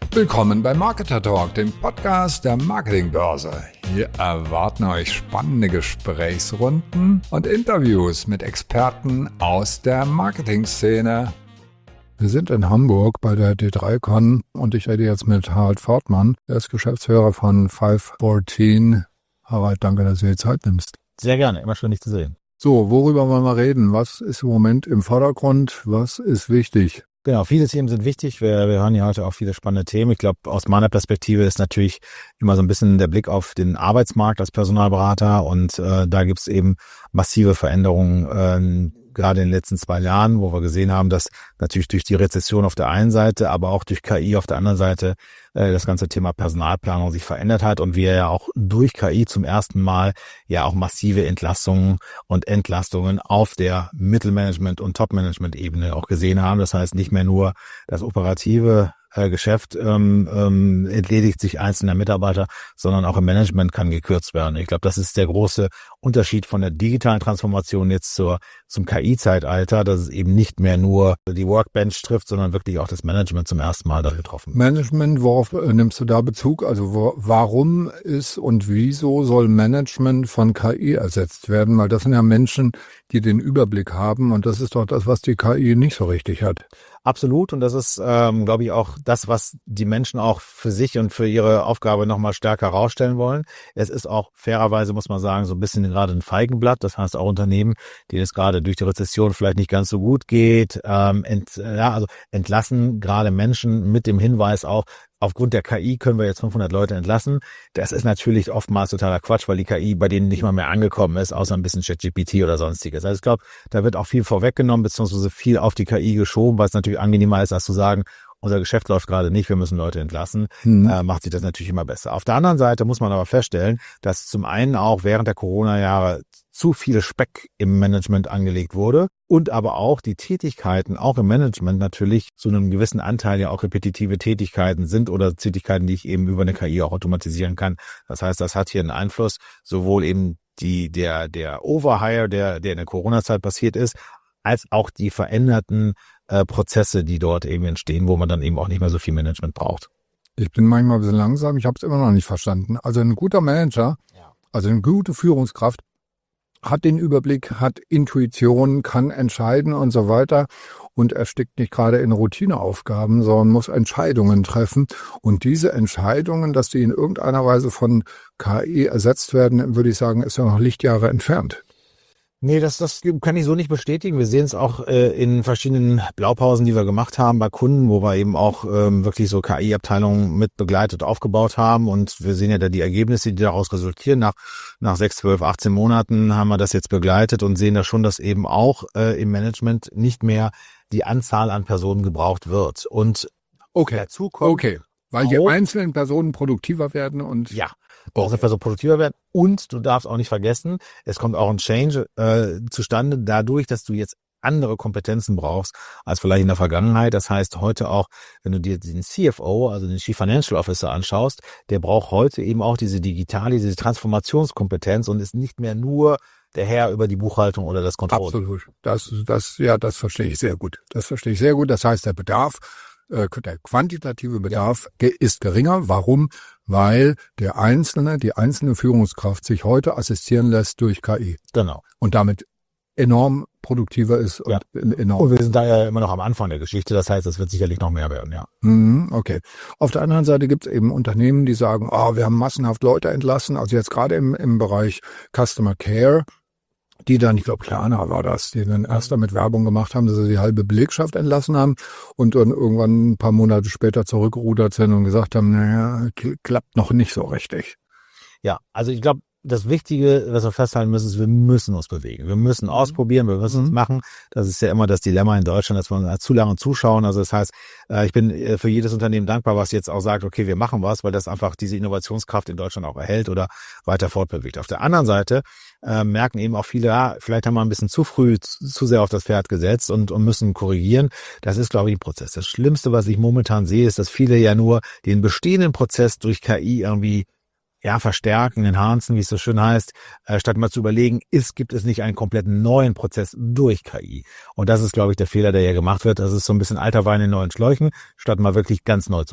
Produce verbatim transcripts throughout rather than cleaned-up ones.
Willkommen bei Marketer Talk, dem Podcast der Marketingbörse. Hier erwarten euch spannende Gesprächsrunden und Interviews mit Experten aus der Marketingszene. Wir sind in Hamburg bei der D drei Con und ich rede jetzt mit Harald Fortmann. Er ist Geschäftsführer von five fourteen. Harald, danke, dass du dir Zeit nimmst. Sehr gerne, immer schön, dich zu sehen. So, worüber wollen wir reden? Was ist im Moment im Vordergrund? Was ist wichtig? Genau, viele Themen sind wichtig. Wir, wir hören ja heute auch viele spannende Themen. Ich glaube, aus meiner Perspektive ist natürlich immer so ein bisschen der Blick auf den Arbeitsmarkt als Personalberater und äh, da gibt es eben massive Veränderungen, äh, gerade in den letzten zwei Jahren, wo wir gesehen haben, dass natürlich durch die Rezession auf der einen Seite, aber auch durch K I auf der anderen Seite äh, das ganze Thema Personalplanung sich verändert hat und wir ja auch durch K I zum ersten Mal ja auch massive Entlastungen und Entlastungen auf der Mittelmanagement- und Top-Management-Ebene auch gesehen haben. Das heißt, nicht mehr nur das operative äh, Geschäft ähm, ähm, entledigt sich einzelner Mitarbeiter, sondern auch im Management kann gekürzt werden. Ich glaube, das ist der große Unterschied von der digitalen Transformation jetzt zur zum K I-Zeitalter, dass es eben nicht mehr nur die Workbench trifft, sondern wirklich auch das Management zum ersten Mal da getroffen. Management, worauf äh, nimmst du da Bezug? Also wo, warum ist und wieso soll Management von K I ersetzt werden? Weil das sind ja Menschen, die den Überblick haben und das ist doch das, was die K I nicht so richtig hat. Absolut, und das ist, ähm, glaube ich, auch das, was die Menschen auch für sich und für ihre Aufgabe nochmal stärker herausstellen wollen. Es ist auch fairerweise, muss man sagen, so ein bisschen gerade ein Feigenblatt. Das heißt, auch Unternehmen, denen es gerade durch die Rezession vielleicht nicht ganz so gut geht, ähm, ent, ja, also entlassen gerade Menschen mit dem Hinweis auch, aufgrund der K I können wir jetzt fünfhundert Leute entlassen. Das ist natürlich oftmals totaler Quatsch, weil die K I bei denen nicht mal mehr angekommen ist, außer ein bisschen ChatGPT oder sonstiges. Also ich glaube, da wird auch viel vorweggenommen, beziehungsweise viel auf die K I geschoben, weil es natürlich angenehmer ist, als zu sagen, unser Geschäft läuft gerade nicht, wir müssen Leute entlassen, mhm. äh, macht sich das natürlich immer besser. Auf der anderen Seite muss man aber feststellen, dass zum einen auch während der Corona-Jahre zu viel Speck im Management angelegt wurde und aber auch die Tätigkeiten, auch im Management natürlich zu einem gewissen Anteil ja auch repetitive Tätigkeiten sind oder Tätigkeiten, die ich eben über eine K I auch automatisieren kann. Das heißt, das hat hier einen Einfluss, sowohl eben die der der Overhire, der der in der Corona-Zeit passiert ist, als auch die veränderten äh, Prozesse, die dort eben entstehen, wo man dann eben auch nicht mehr so viel Management braucht. Ich bin manchmal ein bisschen langsam, ich habe es immer noch nicht verstanden. Also ein guter Manager, ja. also eine gute Führungskraft, hat den Überblick, hat Intuition, kann entscheiden und so weiter und er steckt nicht gerade in Routineaufgaben, sondern muss Entscheidungen treffen und diese Entscheidungen, dass die in irgendeiner Weise von K I ersetzt werden, würde ich sagen, ist ja noch Lichtjahre entfernt. Nee, das, das kann ich so nicht bestätigen. Wir sehen es auch äh, in verschiedenen Blaupausen, die wir gemacht haben bei Kunden, wo wir eben auch ähm, wirklich so K I-Abteilungen mit begleitet aufgebaut haben. Und wir sehen ja da die Ergebnisse, die daraus resultieren. Nach nach sechs, zwölf, achtzehn Monaten haben wir das jetzt begleitet und sehen da schon, dass eben auch äh, im Management nicht mehr die Anzahl an Personen gebraucht wird. Und okay, dazu kommt okay, weil die einzelnen Personen produktiver werden und ja. Auch okay. so produktiver werden. Und du darfst auch nicht vergessen, es kommt auch ein Change äh, zustande dadurch, dass du jetzt andere Kompetenzen brauchst als vielleicht in der Vergangenheit. Das heißt, heute auch, wenn du dir den C F O, also den Chief Financial Officer anschaust, der braucht heute eben auch diese digitale, diese Transformationskompetenz und ist nicht mehr nur der Herr über die Buchhaltung oder das Controlling. Absolut. Das, das, ja, das verstehe ich sehr gut. Das verstehe ich sehr gut. Das heißt, der Bedarf Der quantitative Bedarf ja. ist geringer. Warum? Weil der Einzelne, die einzelne Führungskraft sich heute assistieren lässt durch K I. Genau. Und damit enorm produktiver ist. Ja. Und, enorm. und wir sind da ja immer noch am Anfang der Geschichte. Das heißt, es wird sicherlich noch mehr werden, ja. Mhm, okay. Auf der anderen Seite gibt es eben Unternehmen, die sagen, oh, wir haben massenhaft Leute entlassen. Also jetzt gerade im, im Bereich Customer Care. Die dann, ich glaube, Klarna war das, die dann erst damit Werbung gemacht haben, dass sie die halbe Belegschaft entlassen haben und dann irgendwann ein paar Monate später zurückgerudert sind und gesagt haben, naja, klappt noch nicht so richtig. Ja, also ich glaube, das Wichtige, was wir festhalten müssen, ist, wir müssen uns bewegen. Wir müssen ausprobieren, wir müssen es machen. Das ist ja immer das Dilemma in Deutschland, dass wir zu lange zuschauen. Also das heißt, ich bin für jedes Unternehmen dankbar, was jetzt auch sagt, okay, wir machen was, weil das einfach diese Innovationskraft in Deutschland auch erhält oder weiter fortbewegt. Auf der anderen Seite äh, merken eben auch viele, ja, vielleicht haben wir ein bisschen zu früh zu sehr auf das Pferd gesetzt und, und müssen korrigieren. Das ist, glaube ich, ein Prozess. Das Schlimmste, was ich momentan sehe, ist, dass viele ja nur den bestehenden Prozess durch K I irgendwie ja, verstärken, enhancen, wie es so schön heißt, äh, statt mal zu überlegen, ist, gibt es nicht einen kompletten neuen Prozess durch K I? Und das ist, glaube ich, der Fehler, der hier gemacht wird. Das ist so ein bisschen alter Wein in neuen Schläuchen, statt mal wirklich ganz neu zu denken.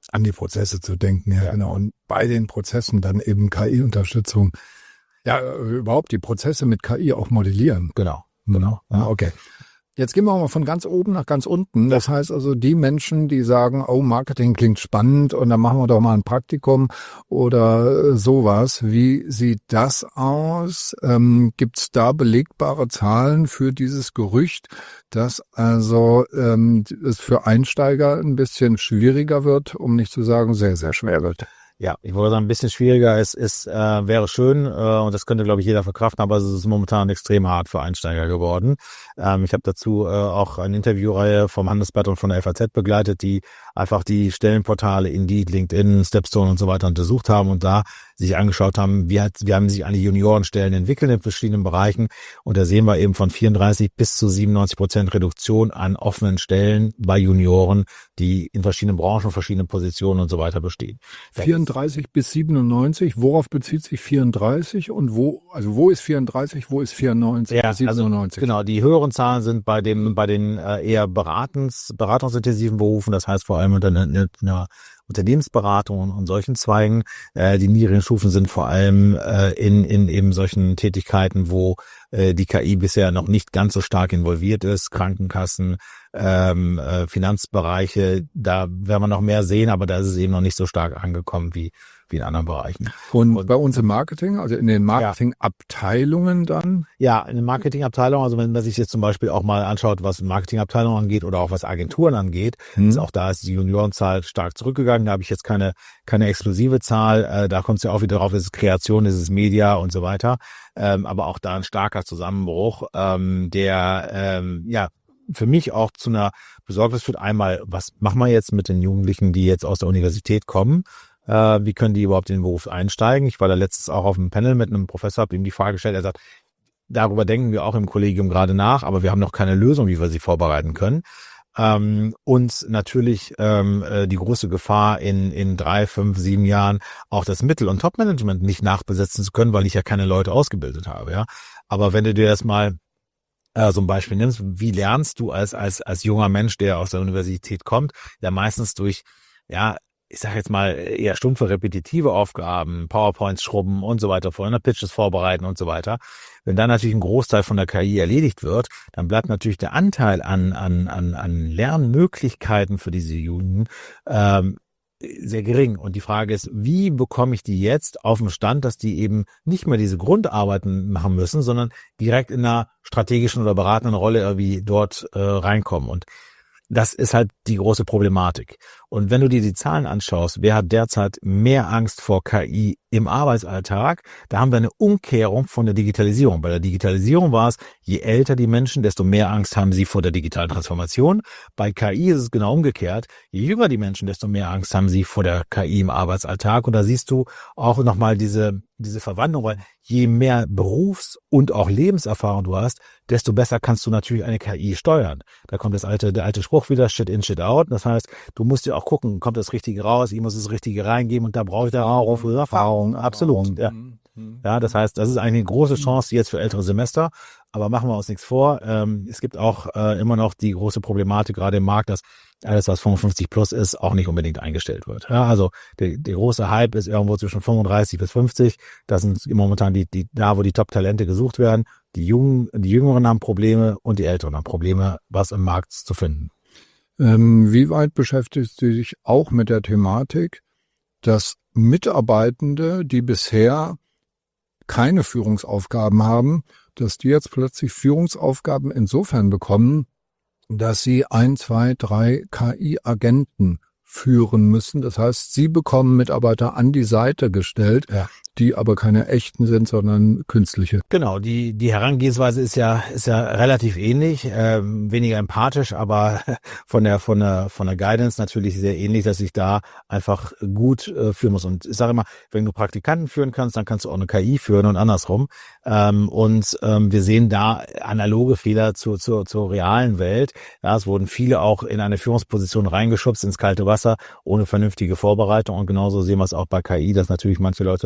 an die Prozesse zu denken. Ja, ja. Genau. Und bei den Prozessen dann eben K I-Unterstützung, ja, überhaupt die Prozesse mit K I auch modellieren. Genau. Genau. Ja, okay. Jetzt gehen wir mal von ganz oben nach ganz unten. Das heißt also, die Menschen, die sagen, oh, Marketing klingt spannend und dann machen wir doch mal ein Praktikum oder sowas. Wie sieht das aus? Ähm, gibt es da belegbare Zahlen für dieses Gerücht, dass also ähm, es für Einsteiger ein bisschen schwieriger wird, um nicht zu sagen, sehr, sehr schwer wird? Ja, ich wollte sagen, ein bisschen schwieriger ist, ist äh, wäre schön äh, und das könnte, glaube ich, jeder verkraften, aber es ist momentan extrem hart für Einsteiger geworden. Ähm, ich habe dazu äh, auch eine Interviewreihe vom Handelsblatt und von der F A Z begleitet, die einfach die Stellenportale Indeed, LinkedIn, Stepstone und so weiter untersucht haben und da sich angeschaut haben, wie, hat, wie haben sich alle Juniorenstellen entwickelt in verschiedenen Bereichen. Und da sehen wir eben von vierunddreißig bis zu siebenundneunzig Prozent Reduktion an offenen Stellen bei Junioren, die in verschiedenen Branchen, verschiedenen Positionen und so weiter bestehen. vierunddreißig bis siebenundneunzig, worauf bezieht sich vierunddreißig und wo, also wo ist vierunddreißig, wo ist vierundneunzig, ja, siebenundneunzig? Also, genau, die höheren Zahlen sind bei dem, bei den äh, eher beratens, beratungsintensiven Berufen, das heißt vor allem unter einer, einer Unternehmensberatung und, und solchen Zweigen. Äh, die niedrigen Stufen sind vor allem äh, in, in eben solchen Tätigkeiten, wo äh, die K I bisher noch nicht ganz so stark involviert ist, Krankenkassen, ähm, äh, Finanzbereiche, da werden wir noch mehr sehen, aber da ist es eben noch nicht so stark angekommen wie wie in anderen Bereichen. Und, und bei uns im Marketing, also in den Marketingabteilungen dann? Ja, in den Marketingabteilungen, also wenn man sich jetzt zum Beispiel auch mal anschaut, was Marketingabteilungen angeht oder auch was Agenturen angeht, hm. ist auch da ist die Juniorenzahl stark zurückgegangen. Da habe ich jetzt keine keine exklusive Zahl. Äh, da kommt es ja auch wieder drauf, ist es Kreation, ist es Media und so weiter. Ähm, aber auch da ein starker Zusammenbruch, ähm, der ähm, ja für mich auch zu einer Besorgnis führt. Einmal, was machen wir jetzt mit den Jugendlichen, die jetzt aus der Universität kommen? Äh, wie können die überhaupt in den Beruf einsteigen? Ich war da letztens auch auf einem Panel mit einem Professor, habe ihm die Frage gestellt, er sagt, darüber denken wir auch im Kollegium gerade nach, aber wir haben noch keine Lösung, wie wir sie vorbereiten können. Ähm, und natürlich ähm, äh, die große Gefahr in in drei, fünf, sieben Jahren auch das Mittel- und Top-Management nicht nachbesetzen zu können, weil ich ja keine Leute ausgebildet habe. Ja, aber wenn du dir das mal äh, so ein Beispiel nimmst, wie lernst du als als als junger Mensch, der aus der Universität kommt, ja meistens durch ja ich sage jetzt mal, eher stumpfe, repetitive Aufgaben, PowerPoints schrubben und so weiter, vorher Pitches vorbereiten und so weiter. Wenn dann natürlich ein Großteil von der K I erledigt wird, dann bleibt natürlich der Anteil an an an an Lernmöglichkeiten für diese Jugend ähm, sehr gering. Und die Frage ist, wie bekomme ich die jetzt auf den Stand, dass die eben nicht mehr diese Grundarbeiten machen müssen, sondern direkt in einer strategischen oder beratenden Rolle irgendwie dort äh, reinkommen. Und das ist halt die große Problematik. Und wenn du dir die Zahlen anschaust, wer hat derzeit mehr Angst vor K I im Arbeitsalltag? Da haben wir eine Umkehrung von der Digitalisierung. Bei der Digitalisierung war es, je älter die Menschen, desto mehr Angst haben sie vor der digitalen Transformation. Bei K I ist es genau umgekehrt. Je jünger die Menschen, desto mehr Angst haben sie vor der K I im Arbeitsalltag. Und da siehst du auch nochmal diese diese Verwandlung, weil je mehr Berufs- und auch Lebenserfahrung du hast, desto besser kannst du natürlich eine K I steuern. Da kommt das alte, der alte Spruch wieder, shit in, shit out. Das heißt, du musst ja auch gucken, kommt das Richtige raus, ich muss das Richtige reingeben und da brauche ich da auch Erfahrung. Absolut. Ja. Ja, das heißt, das ist eigentlich eine große Chance jetzt für ältere Semester. Aber machen wir uns nichts vor. Ähm, es gibt auch äh, immer noch die große Problematik gerade im Markt, dass alles, was fünfundfünfzig plus ist, auch nicht unbedingt eingestellt wird. Ja, also der, der große Hype ist irgendwo zwischen fünfunddreißig bis fünfzig. Das sind momentan die, die da, wo die Top-Talente gesucht werden. Die Jungen, die Jüngeren haben Probleme und die Älteren haben Probleme, was im Markt zu finden. Ähm, wie weit beschäftigst du dich auch mit der Thematik, dass Mitarbeitende, die bisher keine Führungsaufgaben haben, dass die jetzt plötzlich Führungsaufgaben insofern bekommen, dass sie ein, zwei, drei K I-Agenten führen müssen. Das heißt, sie bekommen Mitarbeiter an die Seite gestellt, ja, die aber keine echten sind, sondern künstliche. Genau, die die Herangehensweise ist ja ist ja relativ ähnlich, ähm, weniger empathisch, aber von der von der von der Guidance natürlich sehr ähnlich, dass ich da einfach gut äh, führen muss. Und ich sage immer, wenn du Praktikanten führen kannst, dann kannst du auch eine K I führen und andersrum. Ähm, und ähm, wir sehen da analoge Fehler zur zur zur realen Welt. Ja, es wurden viele auch in eine Führungsposition reingeschubst ins kalte Wasser ohne vernünftige Vorbereitung. Und genauso sehen wir es auch bei K I, dass natürlich manche Leute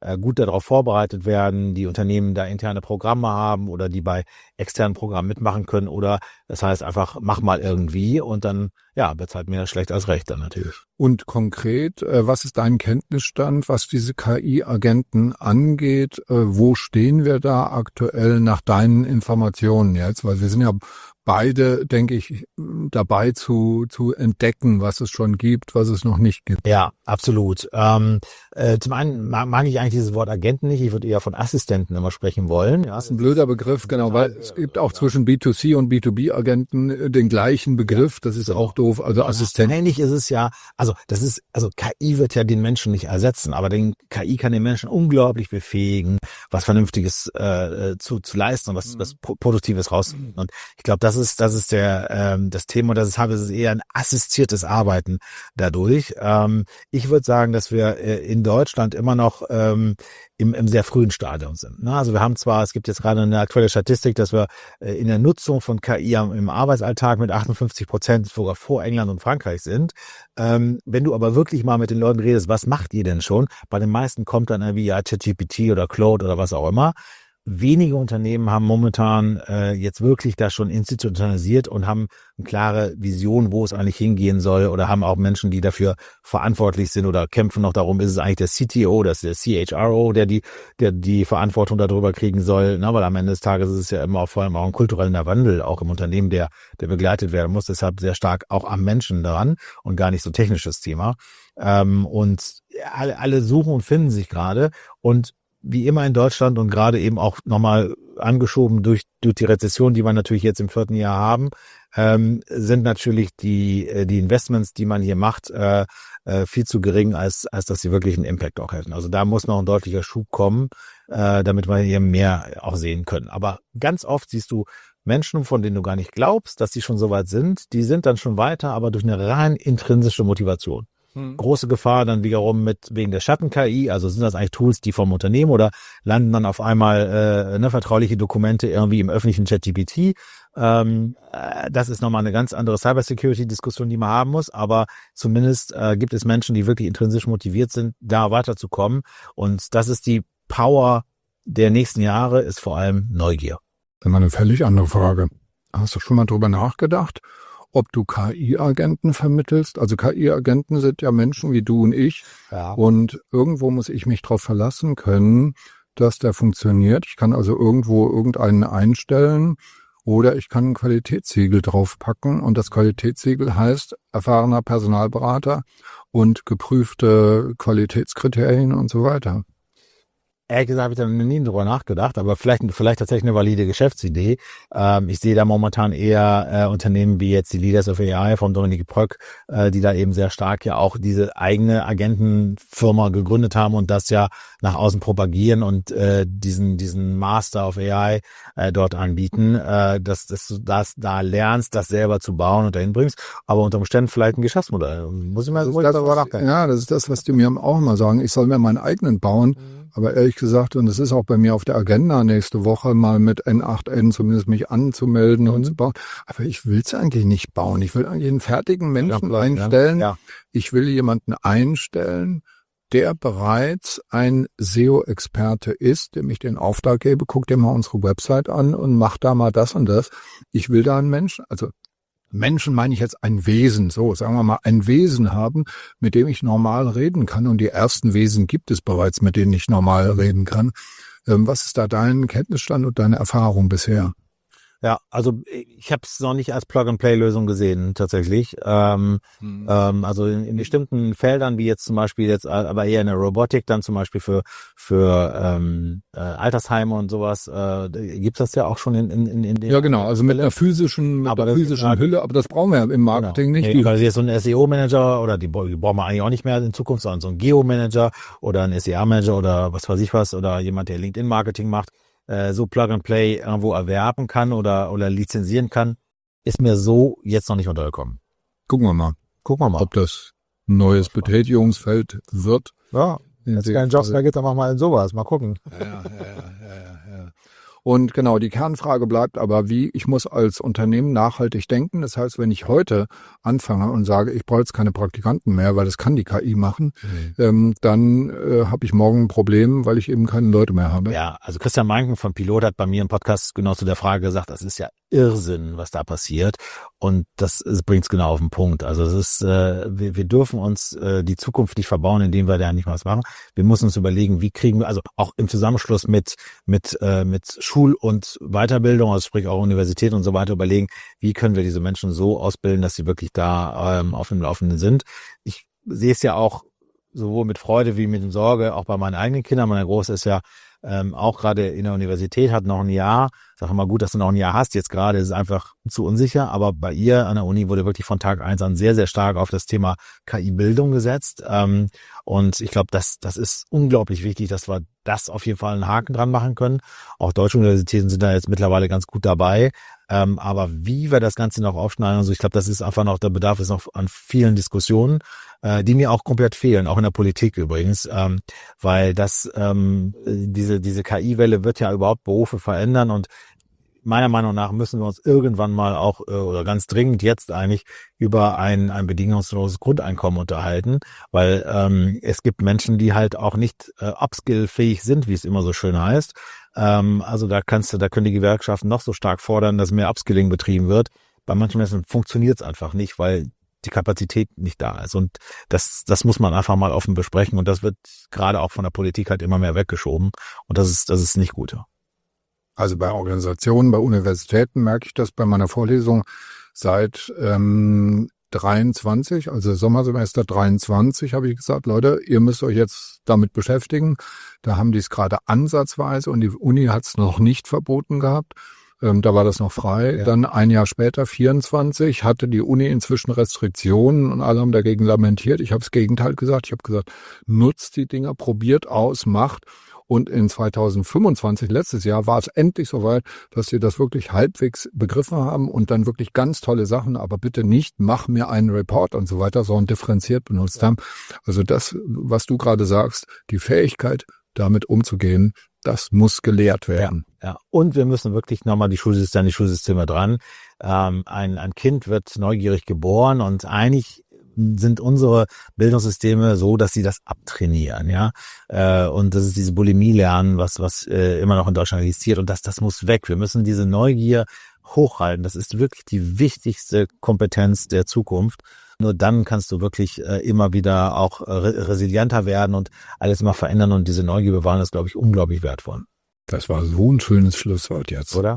äh, gut darauf vorbereitet werden, die Unternehmen da interne Programme haben oder die bei externen Programmen mitmachen können oder das heißt einfach, mach mal irgendwie und dann, ja, wird's halt mehr schlecht als recht dann natürlich. Und konkret, äh, was ist dein Kenntnisstand, was diese K I-Agenten angeht? Äh, wo stehen wir da aktuell nach deinen Informationen jetzt? Weil wir sind ja beide, denke ich, dabei zu, zu entdecken, was es schon gibt, was es noch nicht gibt. Ja, absolut. Ähm, äh, zum einen mag, mag ich eigentlich dieses Wort Agenten nicht. Ich würde eher von Assistenten immer sprechen wollen. Ja, Das ist ein blöder Begriff, genau, weil es gibt auch zwischen B zwei C und B zwei B-Agenten den gleichen Begriff. Das ist auch doof. Also Assistent. Eigentlich ist es ja, also das ist, also K I wird ja den Menschen nicht ersetzen, aber den K I kann den Menschen unglaublich befähigen, was Vernünftiges äh, zu, zu leisten und was, was Produktives rauszufinden. Und ich glaube, das ist, das ist der ähm, das Thema, das ich habe, es ist eher ein assistiertes Arbeiten dadurch. Ähm, ich würde sagen, dass wir äh, in Deutschland immer noch ähm, im, im sehr frühen Stadium sind. Ne? Also wir haben zwar, es gibt jetzt gerade eine aktuelle Statistik, dass wir äh, in der Nutzung von K I am, im Arbeitsalltag mit achtundfünfzig Prozent sogar vor England und Frankreich sind. Ähm, wenn du aber wirklich mal mit den Leuten redest, was macht ihr denn schon? Bei den meisten kommt dann irgendwie ja ChatGPT oder Claude oder was auch immer. Wenige Unternehmen haben momentan äh, jetzt wirklich das schon institutionalisiert und haben eine klare Vision, wo es eigentlich hingehen soll oder haben auch Menschen, die dafür verantwortlich sind oder kämpfen noch darum, ist es eigentlich der C T O, das ist der C H R O, der die der die Verantwortung darüber kriegen soll, ne? Weil am Ende des Tages ist es ja immer auch, vor allem auch ein kultureller Wandel, auch im Unternehmen, der der begleitet werden muss, deshalb sehr stark auch am Menschen daran und gar nicht so technisches Thema. Ähm, und alle, alle suchen und finden sich gerade und wie immer in Deutschland und gerade eben auch nochmal angeschoben durch, durch die Rezession, die wir natürlich jetzt im vierten Jahr haben, ähm, sind natürlich die, die Investments, die man hier macht, äh, äh, viel zu gering, als, als dass sie wirklich einen Impact auch hätten. Also da muss noch ein deutlicher Schub kommen, äh, damit wir hier mehr auch sehen können. Aber ganz oft siehst du Menschen, von denen du gar nicht glaubst, dass sie schon so weit sind, die sind dann schon weiter, aber durch eine rein intrinsische Motivation. Hm. Große Gefahr dann wiederum mit wegen der Schatten-K I, also sind das eigentlich Tools, die vom Unternehmen oder landen dann auf einmal äh, ne, vertrauliche Dokumente irgendwie im öffentlichen ChatGPT. Ähm, äh, das ist nochmal eine ganz andere Cybersecurity-Diskussion, die man haben muss, aber zumindest äh, gibt es Menschen, die wirklich intrinsisch motiviert sind, da weiterzukommen und das ist die Power der nächsten Jahre, ist vor allem Neugier. Das ist mal eine völlig andere Frage. Hast du schon mal drüber nachgedacht, ob du K I-Agenten vermittelst? Also K I-Agenten sind ja Menschen wie du und ich. Ja. Und irgendwo muss ich mich darauf verlassen können, dass der funktioniert. Ich kann also irgendwo irgendeinen einstellen oder ich kann ein Qualitätssiegel draufpacken. Und das Qualitätssiegel heißt erfahrener Personalberater und geprüfte Qualitätskriterien und so weiter. Ehrlich gesagt habe ich da noch nie drüber nachgedacht, aber vielleicht, vielleicht tatsächlich eine valide Geschäftsidee. Ähm, ich sehe da momentan eher äh, Unternehmen wie jetzt die Leaders of A I von Dominique Pröck, äh, die da eben sehr stark ja auch diese eigene Agentenfirma gegründet haben und das ja nach außen propagieren und äh, diesen diesen Master of A I äh, dort anbieten, äh, dass, dass du das da lernst, das selber zu bauen und dahin bringst, aber unter Umständen vielleicht ein Geschäftsmodell. Muss ich mal das das, darüber nachdenken. Ja, das ist das, was die mir auch immer sagen. Ich soll mir meinen eigenen bauen. Mhm. Aber ehrlich gesagt, und es ist auch bei mir auf der Agenda nächste Woche mal mit N acht N zumindest mich anzumelden mhm. und zu bauen. Aber ich will es eigentlich nicht bauen. Ich will eigentlich einen fertigen Menschen ja, einstellen. Ja. Ich will jemanden einstellen, der bereits ein S E O-Experte ist, dem ich den Auftrag gebe, guck dir mal unsere Website an und mach da mal das und das. Ich will da einen Menschen, also Menschen meine ich jetzt ein Wesen, so sagen wir mal ein Wesen haben, mit dem ich normal reden kann. Und die ersten Wesen gibt es bereits, mit denen ich normal reden kann. Ähm, was ist da dein Kenntnisstand und deine Erfahrung bisher? Ja, also ich habe es noch nicht als Plug-and-Play-Lösung gesehen tatsächlich. Ähm, hm. ähm, also in, in bestimmten Feldern, wie jetzt zum Beispiel jetzt, aber eher in der Robotik, dann zum Beispiel für für ähm, äh, Altersheime und sowas, äh, gibt es das ja auch schon in in in, in den. Ja genau, also mit einer physischen, mit aber einer physischen das, Hülle, aber das brauchen wir ja im Marketing genau. nicht. Nee, also jetzt so ein S E O-Manager oder die, die brauchen wir eigentlich auch nicht mehr in Zukunft, sondern so ein Geo-Manager oder ein S E A-Manager oder was weiß ich was oder jemand, der LinkedIn-Marketing macht. So Plug-and-Play irgendwo erwerben kann oder oder lizenzieren kann, ist mir so jetzt noch nicht untergekommen. Gucken wir mal. Gucken wir mal. Ob das ein neues Betätigungsfeld wird. Ja, wenn es keinen Jobs mehr gibt, dann machen wir halt sowas. Mal gucken. Ja, ja, ja, ja, ja. Und genau, die Kernfrage bleibt aber, wie, ich muss als Unternehmen nachhaltig denken. Das heißt, wenn ich heute anfange und sage, ich brauche jetzt keine Praktikanten mehr, weil das kann die K I machen, mhm. ähm, dann äh, habe ich morgen ein Problem, weil ich eben keine Leute mehr habe. Ja, also Christian Meinken von Pilot hat bei mir im Podcast genau zu der Frage gesagt, das ist ja Irrsinn, was da passiert. Und das bringt es genau auf den Punkt. Also es ist, äh, wir, wir dürfen uns äh, die Zukunft nicht verbauen, indem wir da nicht mal was machen. Wir müssen uns überlegen, wie kriegen wir, also auch im Zusammenschluss mit mit äh, mit Schul- und Weiterbildung, also sprich auch Universität und so weiter, überlegen, wie können wir diese Menschen so ausbilden, dass sie wirklich da ähm, auf dem Laufenden sind. Ich sehe es ja auch sowohl mit Freude wie mit Sorge, auch bei meinen eigenen Kindern. Meine Große ist ja ähm, auch gerade in der Universität, hat noch ein Jahr. Sag immer gut, dass du noch ein Jahr hast. Jetzt gerade ist es einfach zu unsicher. Aber bei ihr an der Uni wurde wirklich von Tag eins an sehr, sehr stark auf das Thema K I-Bildung gesetzt. Ähm, und ich glaube, das, das ist unglaublich wichtig, dass wir das auf jeden Fall einen Haken dran machen können. Auch deutsche Universitäten sind da jetzt mittlerweile ganz gut dabei. Ähm, aber wie wir das Ganze noch aufschneiden, also ich glaube, das ist einfach noch, der Bedarf ist noch an vielen Diskussionen, äh, die mir auch komplett fehlen, auch in der Politik übrigens, ähm, weil das ähm, diese diese K I-Welle wird ja überhaupt Berufe verändern und meiner Meinung nach müssen wir uns irgendwann mal auch äh, oder ganz dringend jetzt eigentlich über ein ein bedingungsloses Grundeinkommen unterhalten, weil ähm, es gibt Menschen, die halt auch nicht äh, upskill-fähig sind, wie es immer so schön heißt. Ähm, also da kannst du, da können die Gewerkschaften noch so stark fordern, dass mehr Upskilling betrieben wird. Bei manchen Menschen funktioniert es einfach nicht, weil die Kapazität nicht da ist. Und das, das muss man einfach mal offen besprechen. Und das wird gerade auch von der Politik halt immer mehr weggeschoben. Und das ist, das ist nicht gut. Also bei Organisationen, bei Universitäten merke ich das bei meiner Vorlesung seit ähm, dreiundzwanzig, also Sommersemester dreiundzwanzig, habe ich gesagt, Leute, ihr müsst euch jetzt damit beschäftigen. Da haben die es gerade ansatzweise und die Uni hat es noch nicht verboten gehabt. Ähm, da war das noch frei. Ja. Dann ein Jahr später, vierundzwanzig, hatte die Uni inzwischen Restriktionen und alle haben dagegen lamentiert. Ich habe das Gegenteil gesagt. Ich habe gesagt, nutzt die Dinger, probiert aus, macht. Und in zweitausendfünfundzwanzig, letztes Jahr, war es endlich soweit, dass sie das wirklich halbwegs begriffen haben und dann wirklich ganz tolle Sachen, aber bitte nicht, mach mir einen Report und so weiter, sondern differenziert benutzt ja. haben. Also das, was du gerade sagst, die Fähigkeit, damit umzugehen, das muss gelehrt werden. Ja, ja. Und wir müssen wirklich nochmal die Schulsysteme, die Schulsysteme dran. Ähm, ein, ein Kind wird neugierig geboren und eigentlich sind unsere Bildungssysteme so, dass sie das abtrainieren, ja. Äh, und das ist diese Bulimie-Lernen, was was äh, immer noch in Deutschland existiert. Und das das muss weg. Wir müssen diese Neugier hochhalten. Das ist wirklich die wichtigste Kompetenz der Zukunft. Nur dann kannst du wirklich äh, immer wieder auch äh, resilienter werden und alles immer verändern. Und diese Neugier bewahren ist, glaube ich, unglaublich wertvoll. Das war so ein schönes Schlusswort jetzt. Oder?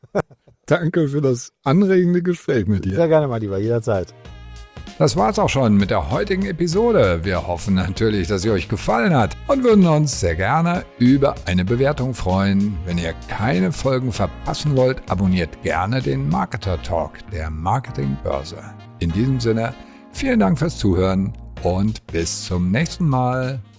Danke für das anregende Gespräch mit dir. Sehr gerne, mal lieber, jederzeit. Das war's auch schon mit der heutigen Episode. Wir hoffen natürlich, dass sie euch gefallen hat und würden uns sehr gerne über eine Bewertung freuen. Wenn ihr keine Folgen verpassen wollt, abonniert gerne den Marketer Talk der Marketingbörse. In diesem Sinne, vielen Dank fürs Zuhören und bis zum nächsten Mal.